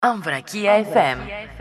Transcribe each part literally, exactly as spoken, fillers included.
Αμβρακία εφ εμ.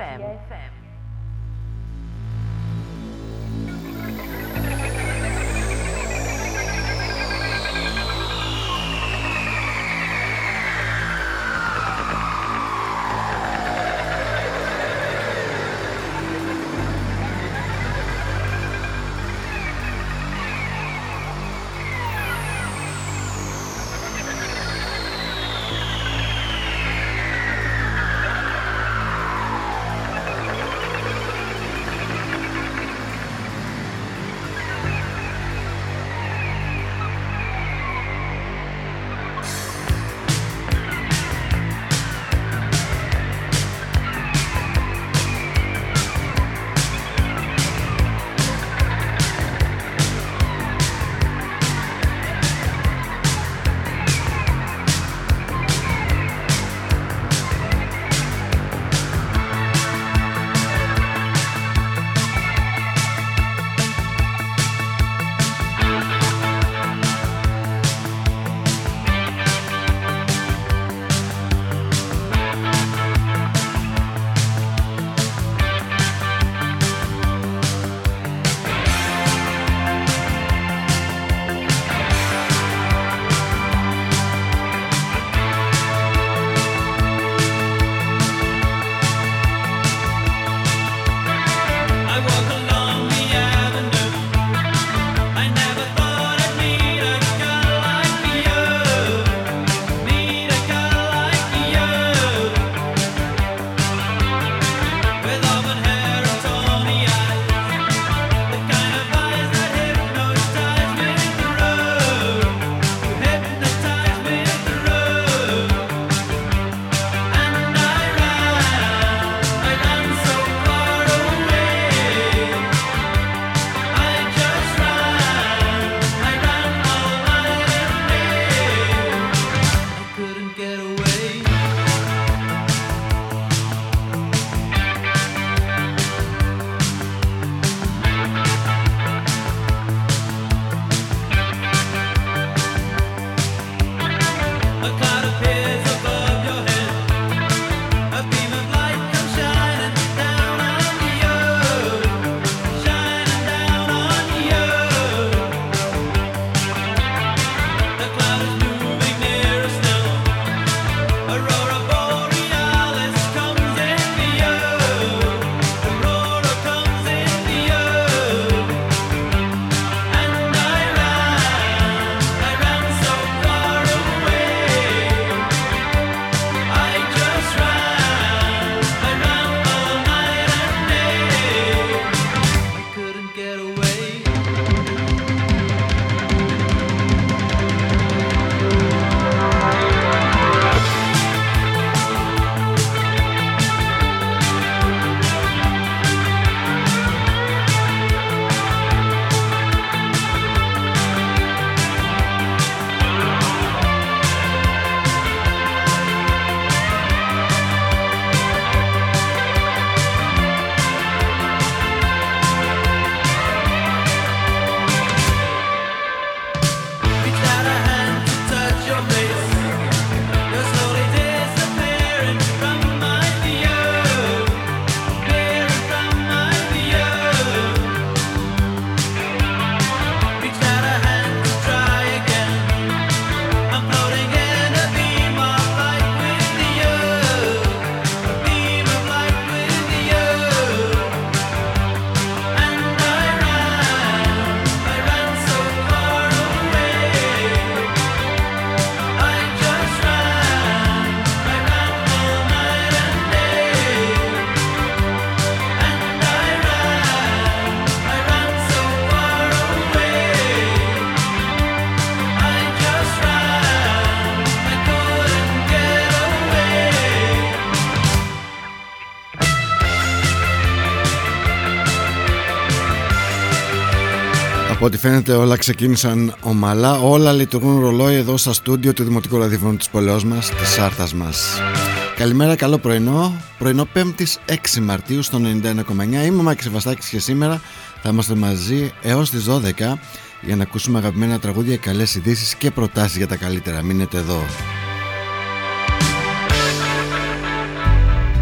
Από ό,τι φαίνεται όλα ξεκίνησαν ομαλά, όλα λειτουργούν ρολόι εδώ στα στούντιο του Δημοτικού Ραδιοφώνου της πόλεως μας, της Σάρτας μας. Καλημέρα, καλό πρωινό. Πρωινό πέμπτης έξι Μαρτίου στο ενενήντα ένα κόμμα εννιά. Είμαι ο Μάκης Σεβαστάκης και σήμερα θα είμαστε μαζί έως τις δώδεκα για να ακούσουμε αγαπημένα τραγούδια, καλές ειδήσεις και προτάσεις για τα καλύτερα. Μείνετε εδώ.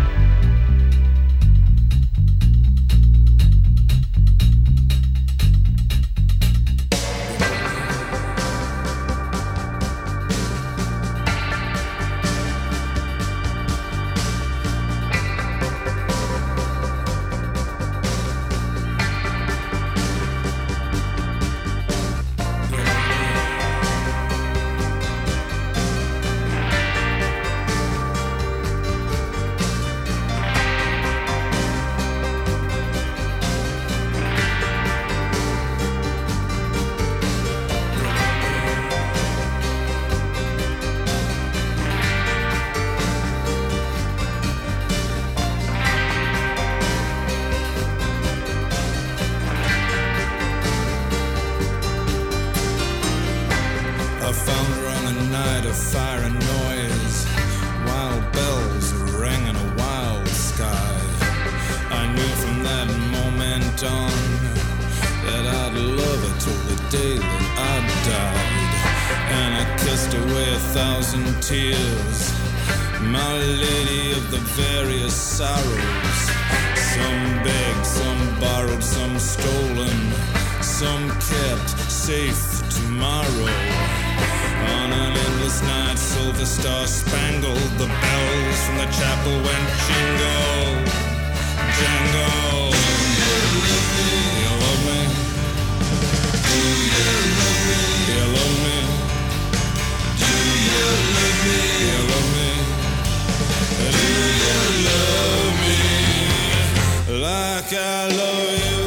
day that I died, and I kissed away a thousand tears, my lady of the various sorrows. Some begged, some borrowed, some stolen, some kept safe for tomorrow. On an endless night, silver star spangled, the bells from the chapel went jingle, jangle. You love me? Do you love me? You love me? Do you love me? You love me? Do you love me like I love you?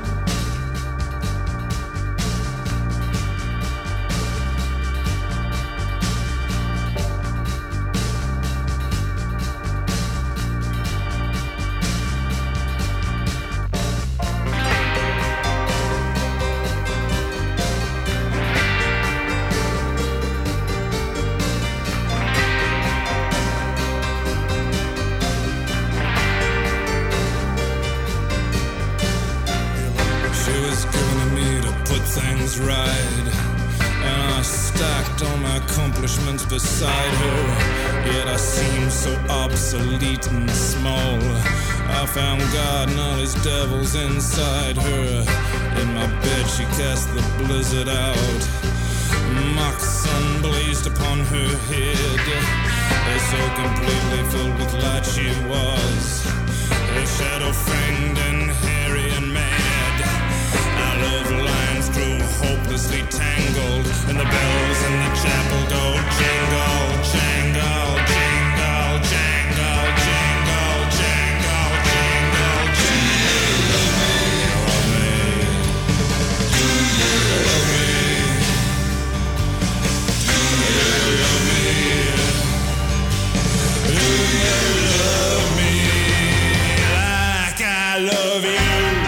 Things right, and I stacked all my accomplishments beside her, yet I seemed so obsolete and small. I found God and all his devils inside her. In my bed she cast the blizzard out, mock sun blazed upon her head, so completely filled with light she was, a shadow fanged and hairy and mad. Our love lines grew hopelessly tangled, and the bells in the chapel go jingle, jangle, jingle, jangle, jingle, jangle, jingle, jingle. You love me? Do you love me? Do you love me? Do you love me like I love you?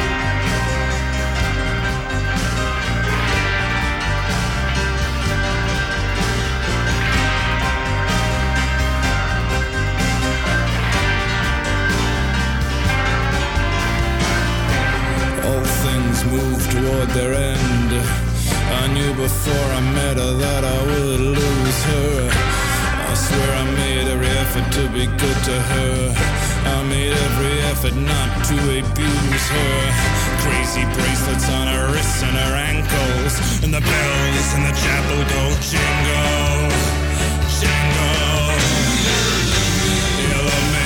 Moved toward their end. I knew before I met her that I would lose her. I swear I made every effort to be good to her. I made every effort not to abuse her. Crazy bracelets on her wrists and her ankles, and the bells in the chapel go jingle, jingle. You love me?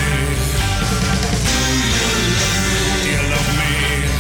Do you love me?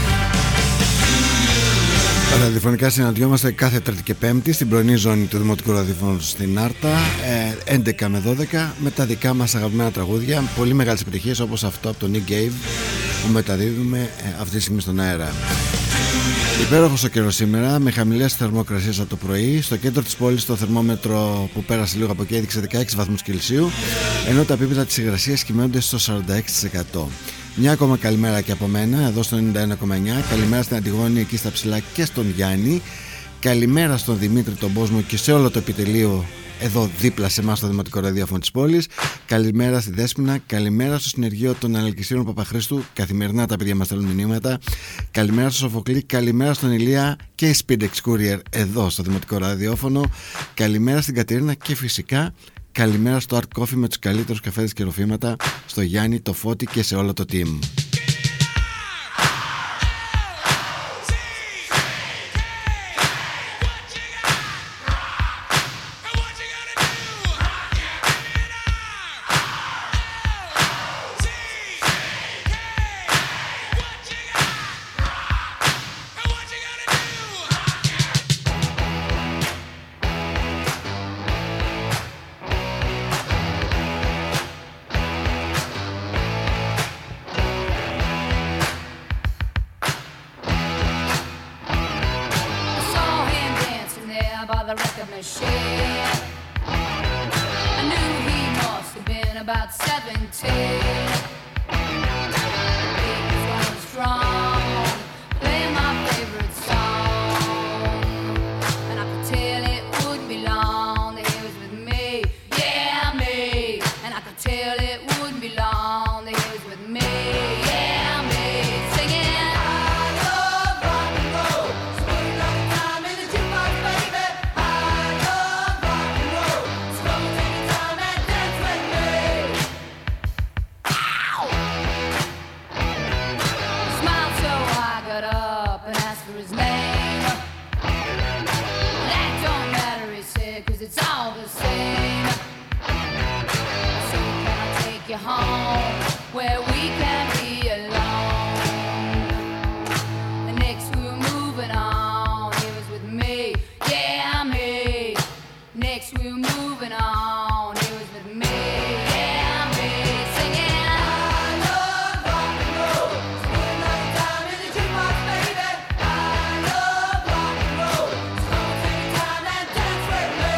Ραδιοφωνικά συναντιόμαστε κάθε Τρίτη και Πέμπτη στην πρωινή ζώνη του Δημοτικού Ραδιοφώνου στην Άρτα, έντεκα με δώδεκα, με τα δικά μας αγαπημένα τραγούδια, πολύ μεγάλες επιτυχίες όπως αυτό από τον Nick Cave που μεταδίδουμε αυτή τη στιγμή στον αέρα. Υπέροχος ο καιρός σήμερα, με χαμηλές θερμοκρασίες από το πρωί. Στο κέντρο της πόλης το θερμόμετρο που πέρασε λίγο από εκεί έδειξε δεκαέξι βαθμούς Κελσίου, ενώ τα επίπεδα της υγρασίας κυμαίνονται στο σαράντα έξι τοις εκατό. Μια ακόμα καλημέρα και από μένα εδώ στο ενενήντα ένα κόμμα εννιά. Καλημέρα στην Αντιγόνη εκεί στα ψηλά και στον Γιάννη. Καλημέρα στον Δημήτρη τον Πόσμο και σε όλο το επιτελείο εδώ δίπλα σε εμάς στο Δημοτικό Ραδιόφωνο της πόλης. Καλημέρα στη Δέσποινα. Καλημέρα στο συνεργείο των Ανελκυστήρων Παπαχρήστου. Καθημερινά τα παιδιά μας στέλνουν μηνύματα. Καλημέρα στο Σοφοκλή. Καλημέρα στον Ηλία και η Speedex Courier εδώ στο Δημοτικό Ραδιόφωνο. Καλημέρα στην Κατερίνα και φυσικά καλημέρα στο Art Coffee με τους καλύτερους καφέδες και ροφήματα, στο Γιάννη, το Φώτη και σε όλο το team. home where we can be alone. The next we were moving on, he was with me, yeah, me. Next we were moving on, he was with me, yeah, me. Singing, I love rock and roll. Spend another time in the jukebox, baby. I love rock and roll. So come and take your time and dance with me.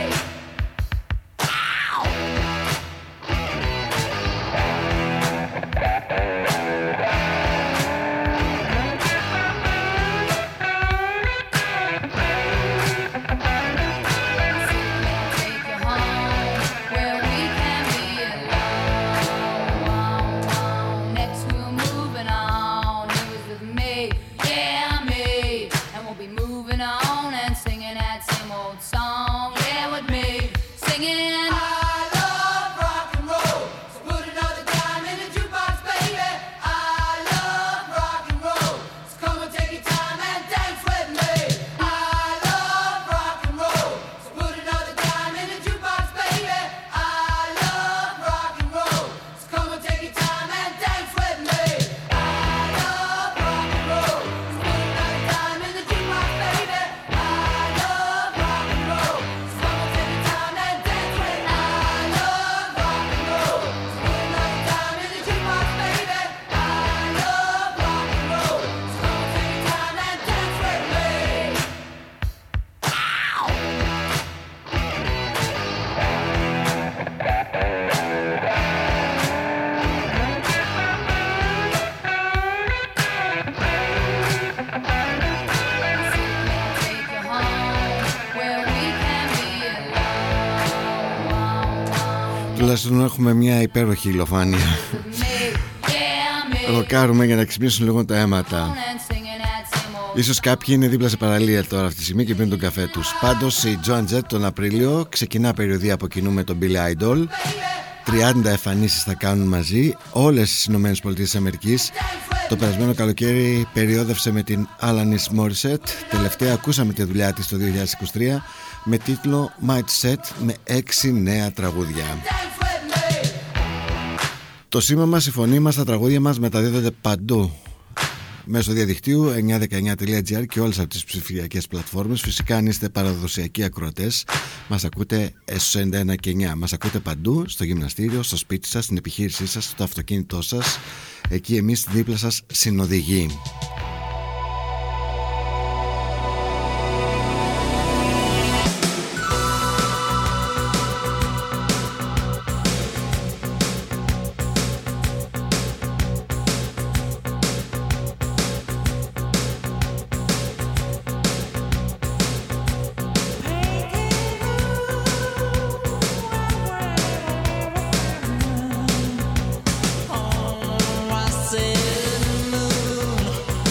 Τουλάχιστον έχουμε μια υπέροχη ηλοφάνεια. Ροκάρουμε για να ξυπνήσουν λίγο τα αίματα. Ίσως κάποιοι είναι δίπλα σε παραλία τώρα αυτή τη στιγμή και πίνουν τον καφέ τους. Πάντως η Joan Jett τον Απρίλιο ξεκινά περιοδία από κοινού με τον Billy Idol. τριάντα εμφανίσεις θα κάνουν μαζί όλες τις Ηνωμένες Πολιτείες Αμερικής. Το περασμένο καλοκαίρι περιόδευσε με την Alanis Morissette. Τελευταία ακούσαμε τη δουλειά της το δύο χιλιάδες είκοσι τρία με τίτλο Might Set με έξι νέα τραγούδια. Το σήμα μας, η φωνή μας, τα τραγούδια μας μεταδίδονται παντού μέσω διαδικτύου εννιά δεκαεννιά τελεία τζι άρ και όλες αυτές τις ψηφιακές πλατφόρμες. Φυσικά αν είστε παραδοσιακοί ακροατές μας ακούτε στους ενενήντα ένα και εννιά. Μας ακούτε παντού, στο γυμναστήριο, στο σπίτι σας, στην επιχείρησή σας, στο αυτοκίνητό σας. Εκεί εμείς δίπλα σας συνοδηγεί. Oh, I said, moon.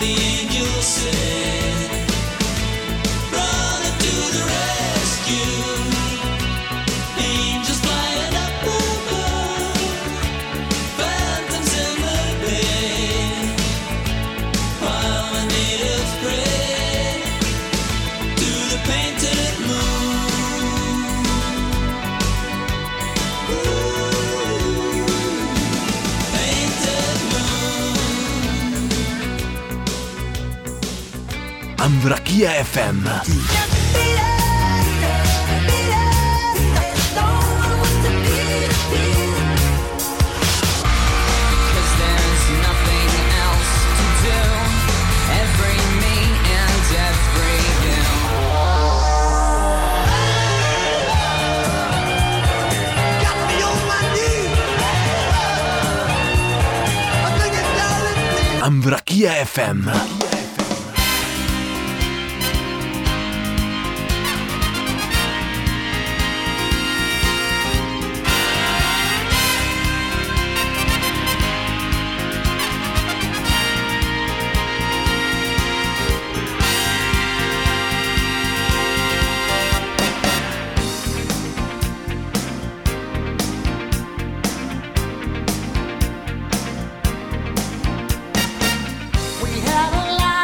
Ambrakia εφ εμ. Ambrakia εφ εμ. We had a lot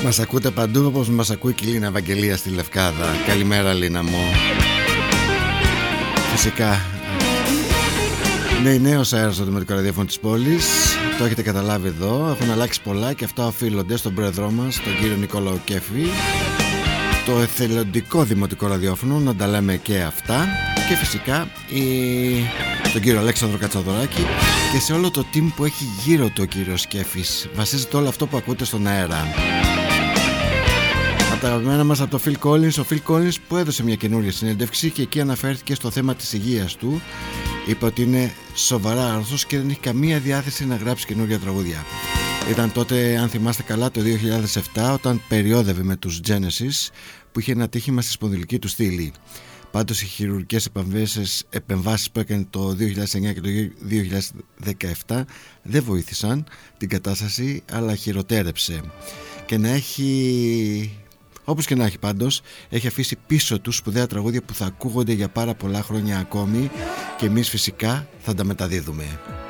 Μας ακούτε παντού όπως μας ακούει και η Λίνα Ευαγγελία στη Λευκάδα. Καλημέρα Λίνα μου. Φυσικά ναι, νέος αέρας στο δημοτικό ραδιόφωνο της πόλης. Το έχετε καταλάβει εδώ. Έχουν αλλάξει πολλά και αυτά οφείλονται στον πρόεδρό μας, τον κύριο Νικόλαο Κέφη. Το εθελοντικό δημοτικό ραδιόφωνο, να τα λέμε και αυτά. Και φυσικά η... τον κύριο Αλέξανδρο Κατσαδωράκη και σε όλο το team που έχει γύρω του ο κύριος Κέφης. Βασίζεται όλο αυτό που ακούτε στον αέρα. Από τα αγαπημένα μας από το Phil Collins, ο Phil Collins που έδωσε μια καινούρια συνέντευξη και εκεί αναφέρθηκε στο θέμα της υγείας του. Είπε ότι είναι σοβαρά άρρωστος και δεν έχει καμία διάθεση να γράψει καινούρια τραγούδια. Ήταν τότε, αν θυμάστε καλά, το δύο χιλιάδες επτά όταν περιόδευε με τους Genesis που είχε ένα ατύχημα στη σπονδυλική του στήλη. Πάντως οι χειρουργικές επεμβάσεις που έκανε το δύο χιλιάδες εννιά και το δύο χιλιάδες δεκαεπτά δεν βοήθησαν την κατάσταση, αλλά χειροτέρεψε. Και να έχει, όπως και να έχει πάντως, έχει αφήσει πίσω του σπουδαία τραγούδια που θα ακούγονται για πάρα πολλά χρόνια ακόμη και εμείς φυσικά θα τα μεταδίδουμε.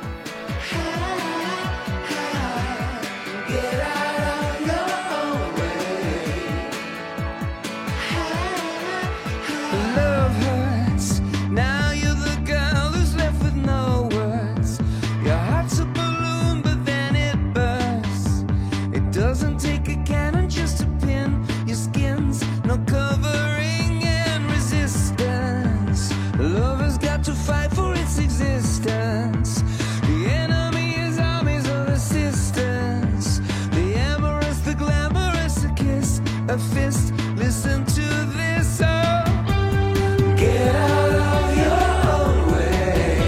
A fist, listen to this song. Get out of your own way.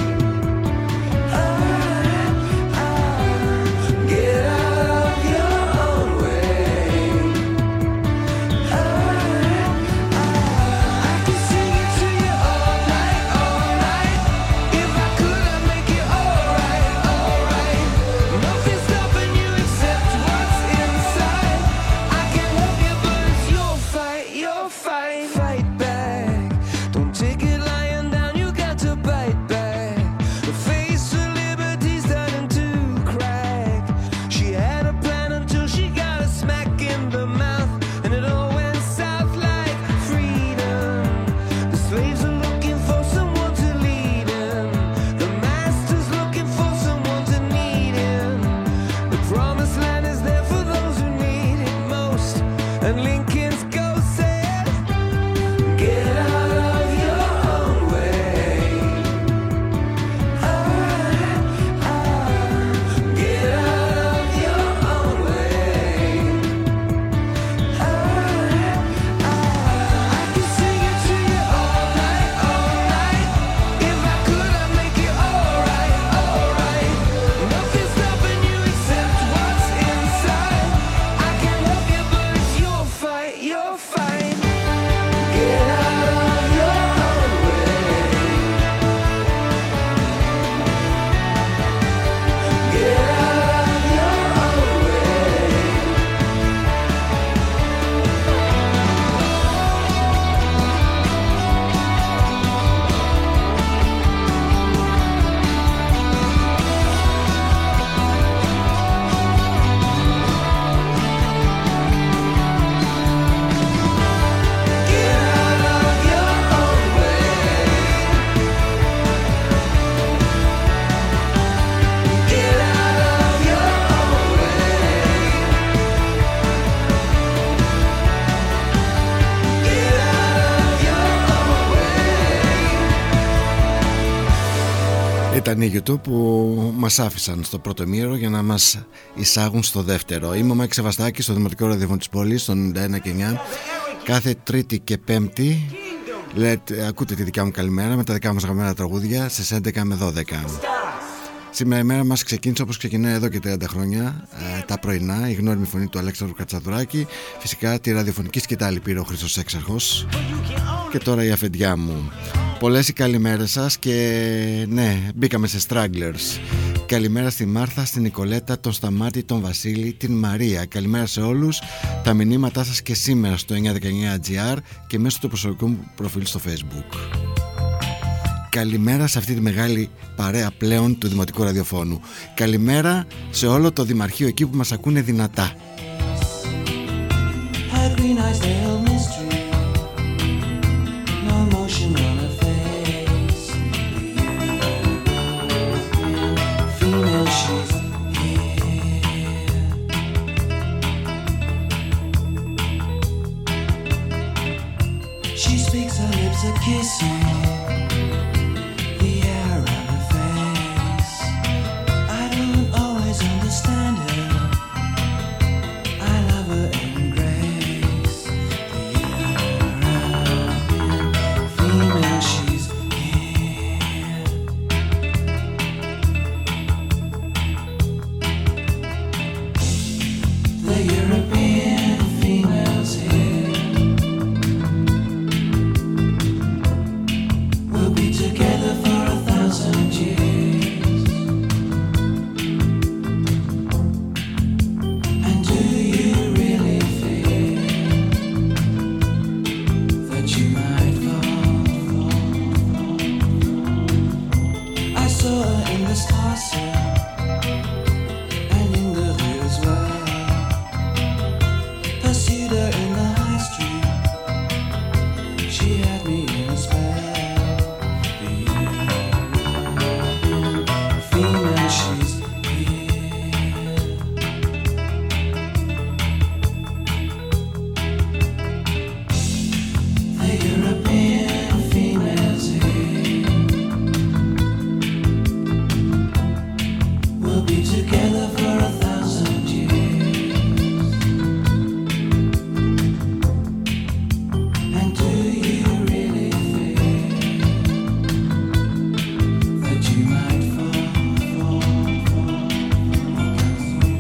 Ah, ah, get out of your own way. Ah, ah, I can sing it to you all night, all night. If I could, I'd make it alright, alright. Nothing's stopping you except what's inside. I can help you, but it's your fight, your fight. Fight back. Don't take it lying down, you got to bite back. The face of liberty's starting to crack. She had a plan until she got a smack in the mouth, and it all went south like freedom. The slaves are looking for someone to lead them. The master's looking for someone to need him. The promised land is there for those who need it most. And Lincoln's ghost said, get out of your own way. Ah, ah, get out of your own way. Ah, ah, I can sing it to you all night, all night. If I could, I'd make it alright, alright. Nothing's stopping you except what's inside. I can help you, but it's your fight, your fight. Get out of your own way. Get out of your own way. Get out of your own way. Get out of your own way. Get out of your own way. Ήταν οι YouTube που μας άφησαν στο πρώτο μήρο για να μας εισάγουν στο δεύτερο. Είμαι ο Μάκης Σεβαστάκης στο Δημοτικό Ραδιόφωνο της πόλης, στο ενενήντα ένα και εννιά. Κάθε Τρίτη και Πέμπτη λέτε, ακούτε τη δικιά μου καλημέρα με τα δικά μας αγαπημένα τραγούδια στις έντεκα με δώδεκα. Σήμερα η μέρα μας ξεκίνησε όπως ξεκινάει εδώ και τριάντα χρόνια, ε, τα πρωινά, η γνώριμη φωνή του Αλέξανδρου Κατσαδουράκη. Φυσικά τη ραδιοφωνική σκητάλη πήρε ο Χρήστος Έξαρχος. Και τώρα η αφεντιά μου. Πολλές οι καλημέρες σας και ναι, μπήκαμε σε Stragglers. Καλημέρα στη Μάρθα, στην Νικολέτα, τον Σταμάτη, τον Βασίλη, την Μαρία. Καλημέρα σε όλους. Τα μηνύματά σας και σήμερα στο εννιά δεκαεννιά τζι άρ και μέσω του προσωπικού μου προφίλ στο Facebook. Καλημέρα σε αυτή τη μεγάλη παρέα πλέον του Δημοτικού Ραδιοφώνου. Καλημέρα σε όλο το Δημαρχείο εκεί που μας ακούνε δυνατά. Her green eyes veil mystery, no emotion on her face. The female, she's here. She speaks, her lips are kissing the air around her face. I don't always understand her, I love her in grace. The European female, she's here. The European female's here. We'll be together for a thousand years. And do you really feel that you might fall, fall, fall? I saw her in the Strasse and in the Rue as well. Pursued her in the high street, she had me in a spell. The European female, she's here. The European female's here. We'll be together for a thousand years. And do you really feel that you might fall, fall, fall? Because you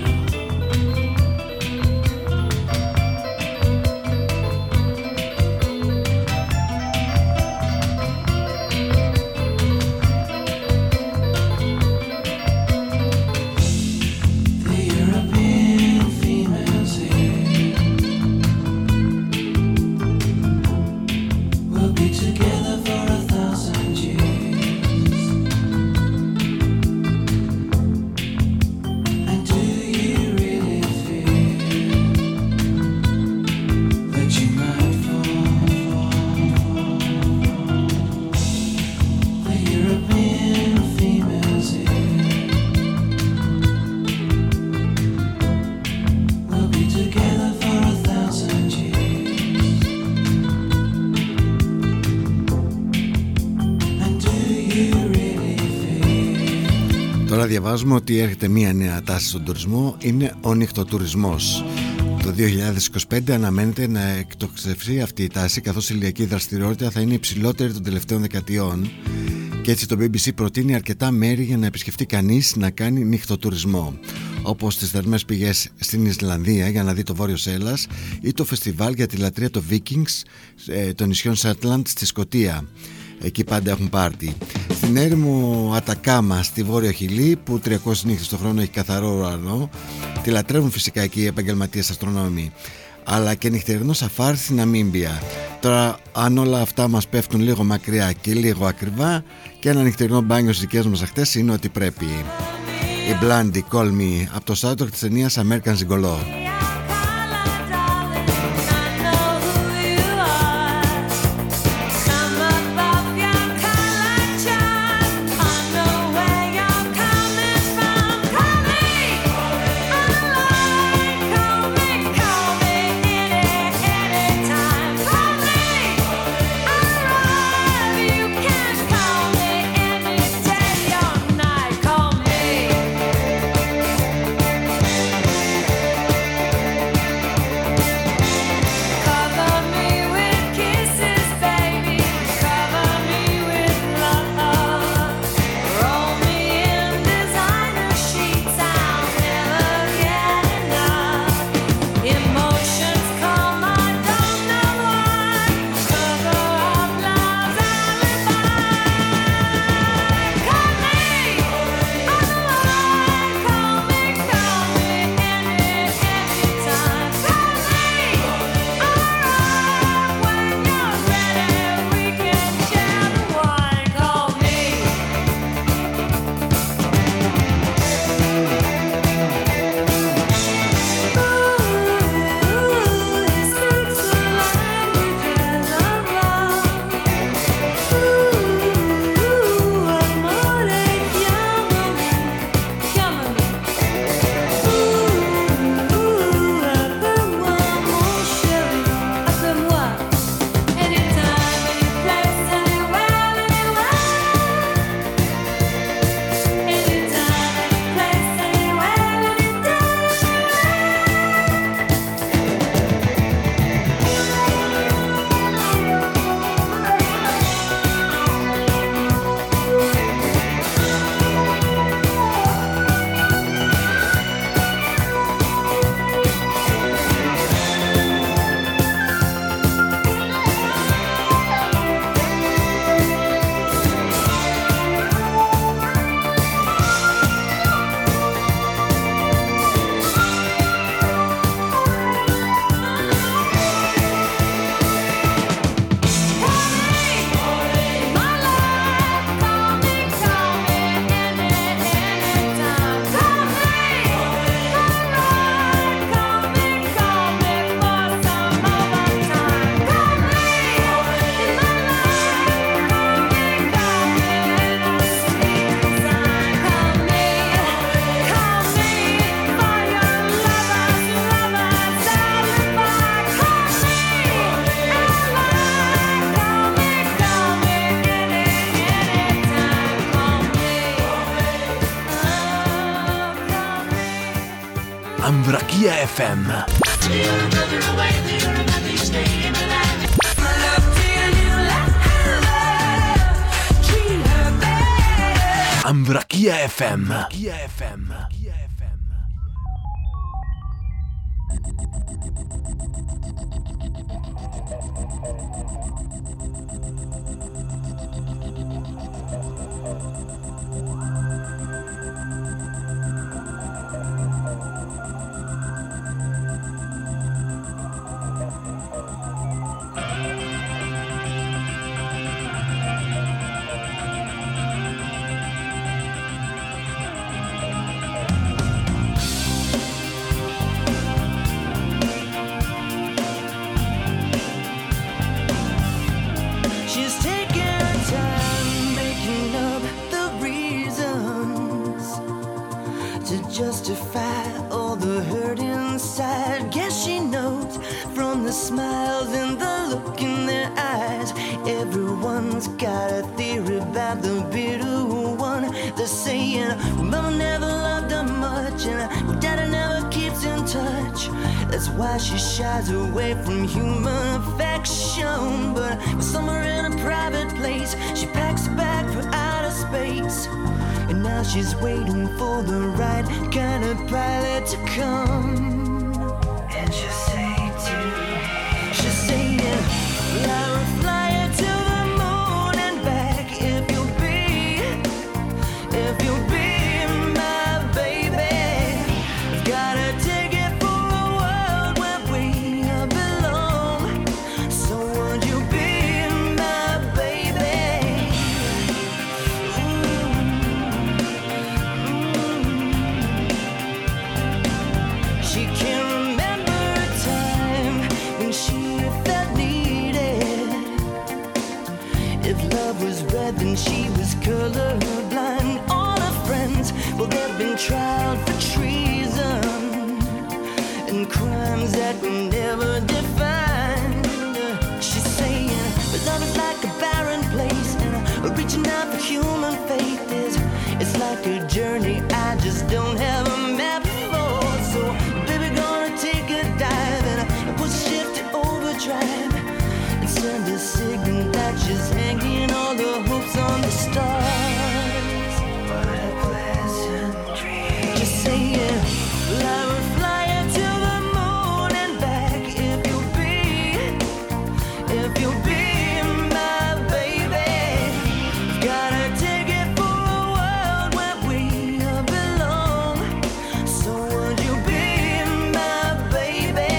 The European female's here. We'll be together for a thousand years. And do you really feel that you might fall, fall, fall? The European female's here. We'll be together for a thousand years. And do you really feel? Τώρα διαβάζουμε ότι έρχεται μία νέα τάση στον τουρισμό, είναι ο νυχτοτουρισμός. Το δύο χιλιάδες είκοσι πέντε αναμένεται να εκτοξευθεί αυτή η τάση, καθώς η ηλιακή δραστηριότητα θα είναι υψηλότερη των τελευταίων δεκαετιών, και έτσι το μπι μπι σι προτείνει αρκετά μέρη για να επισκεφτεί κανείς να κάνει νυχτοτουρισμό, όπως τις θερμές πηγές στην Ισλανδία για να δει το Βόρειο Σέλλας ή το φεστιβάλ για τη λατρεία των Vikings ε, των νησιών Σέτλαντ στη Σκωτία. Εκεί πάντα έχουν πάρτι. Στην έρημο Ατακάμα στη Βόρεια Χιλή, που τριακόσιες νύχτες το χρόνο έχει καθαρό ουρανό, τη λατρεύουν φυσικά εκεί οι επαγγελματίες αστρονόμοι. Αλλά και νυχτερινό σαφάρι στην Ναμίμπια. Τώρα, αν όλα αυτά μας πέφτουν λίγο μακριά και λίγο ακριβά, και ένα νυχτερινό μπάνιο στις δικές μας αχτές είναι ό,τι πρέπει. Η Blondie Call Me από το soundtrack της ταινίας American Gigolo. Call me. Αμβρακία εφ εμ. Αμβρακία εφ εμ. Justify all the hurt inside. Guess she knows from the smiles and the look in their eyes. Everyone's got a theory about the bitter one. They're saying, well, Mama never loved her much, and Daddy never keeps in touch. That's why she shies away from human affection. But somewhere in a private place, she packs a bag for outer space. And now she's waiting for the right kind of pilot to come. And she'll say to she'll say, well, I will fly her to the moon and back if you'll be, if you'll be my baby. I've got a ticket for a world where we belong. So would you be my baby? She can't remember a time when she felt needed. If love was red, then she was colorblind. All her friends, well, they've been tried for treason and crimes that were never defined. She's saying, but love is like a barren place, and reaching out for human faith is, it's like a journey I just don't have a map for. So baby, gonna take a dive and push shift to overdrive and send a signal that she's hanging all the hopes on the stars. What a pleasant dream. Just saying, well, I will fly her to the moon and back if you'll be, if you'll be my baby. Got a ticket for a world where we belong. So would you be my baby?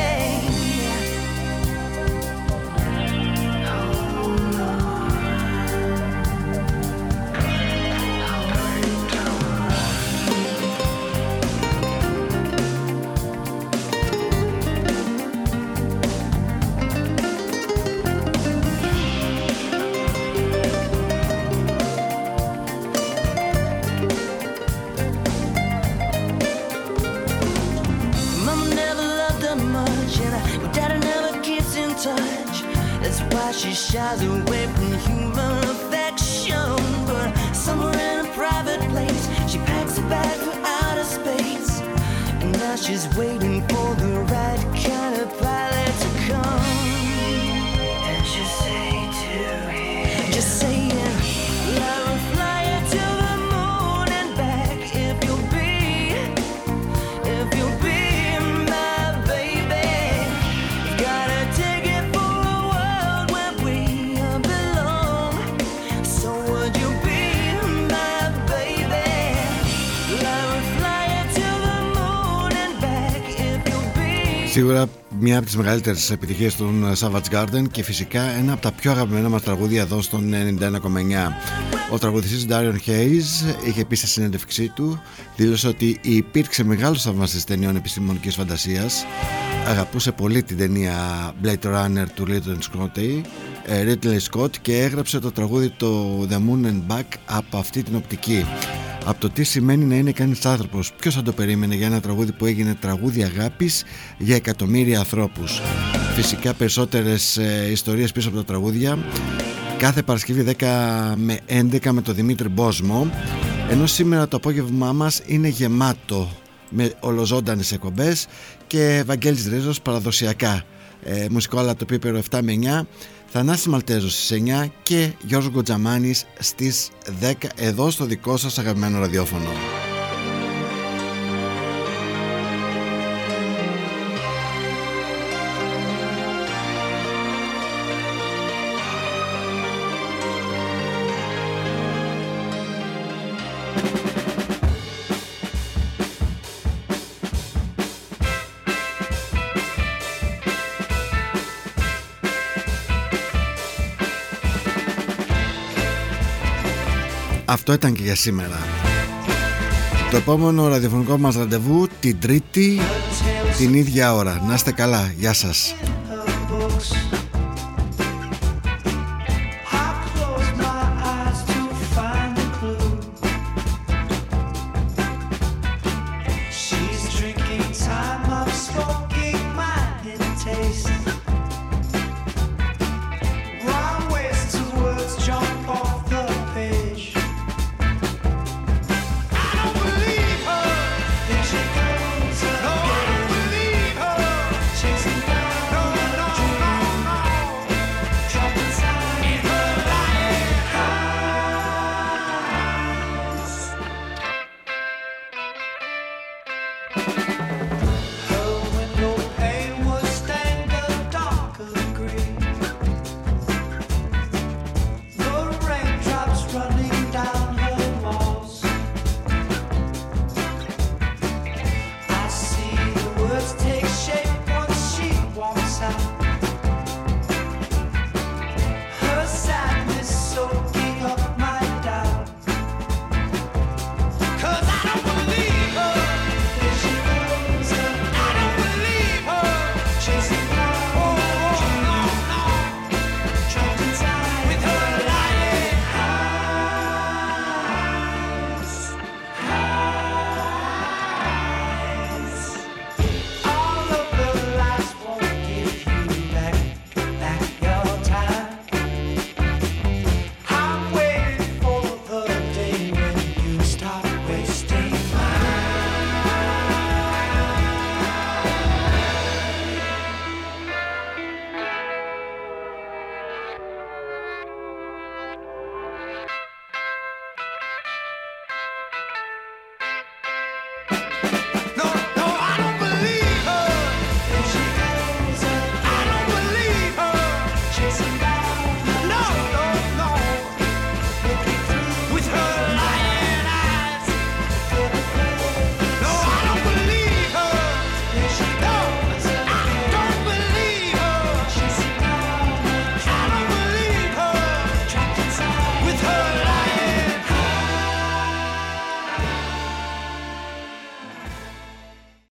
Mama never loved her much, and Daddy never keeps in touch. That's why she shies away from human affection. But somewhere in a private place, she packs a bag for outer space. And now she's waiting for the right kind of pilot to come. And she'll say to him, just saying, well, I will fly her to the moon and back if you'll be, if you'll be my baby. Got a ticket for a world where we belong. So would you be my baby? Well, I will fly her to the moon and back if you'll be. Σίγουρα μια από τις μεγαλύτερες επιτυχίες των Savage Garden και φυσικά ένα από τα πιο αγαπημένα μας τραγούδια εδώ στον ενενήντα ένα κόμμα εννιά. Ο τραγουδιστής Darian Hayes είχε πει στη συνέντευξή του, δήλωσε ότι υπήρξε μεγάλος θαυμαστής ταινιών επιστημονικής φαντασίας, αγαπούσε πολύ την ταινία Blade Runner του Ridley Scott και έγραψε το τραγούδι το The Moon and Back από αυτή την οπτική. Από το τι σημαίνει να είναι κανείς άνθρωπος. Ποιος θα το περίμενε για ένα τραγούδι που έγινε τραγούδι αγάπης για εκατομμύρια ανθρώπους. Φυσικά περισσότερες ε, ιστορίες πίσω από τα τραγούδια. Κάθε Παρασκευή δέκα με έντεκα με τον Δημήτρη Μπόσμο. Ενώ σήμερα το απόγευμά μας είναι γεμάτο με ολοζώντανες εκπομπές, και Βαγγέλης Ρίζος παραδοσιακά ε, μουσικό αλλά το επίπεδο επτά με εννιά, Θανάσης Μαλτέζος στις εννιά και Γιώργος Γκοτζαμάνης στις δέκα εδώ στο δικό σας αγαπημένο ραδιόφωνο. Αυτό ήταν και για σήμερα. Το επόμενο ραδιοφωνικό μας ραντεβού την Τρίτη την ίδια ώρα. Να είστε καλά. Γεια σας.